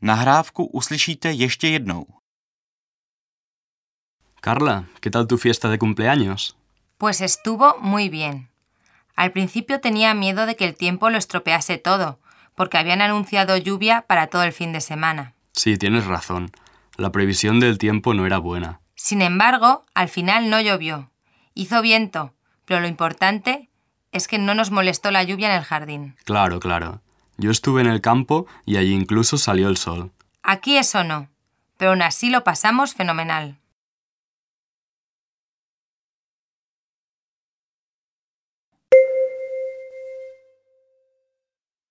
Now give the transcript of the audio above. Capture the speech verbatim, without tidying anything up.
Nahrávku uslyšíte ještě jednou. Carla, ¿qué tal tu fiesta de cumpleaños? Pues estuvo muy bien. Al principio tenía miedo de que el tiempo lo estropease todo, porque habían anunciado lluvia para todo el fin de semana. Sí, tienes razón. La previsión del tiempo no era buena. Sin embargo, al final no llovió. Hizo viento, pero lo importante es que no nos molestó la lluvia en el jardín. Claro, claro. Yo estuve en el campo y allí incluso salió el sol. Aquí eso no, pero aún así lo pasamos fenomenal.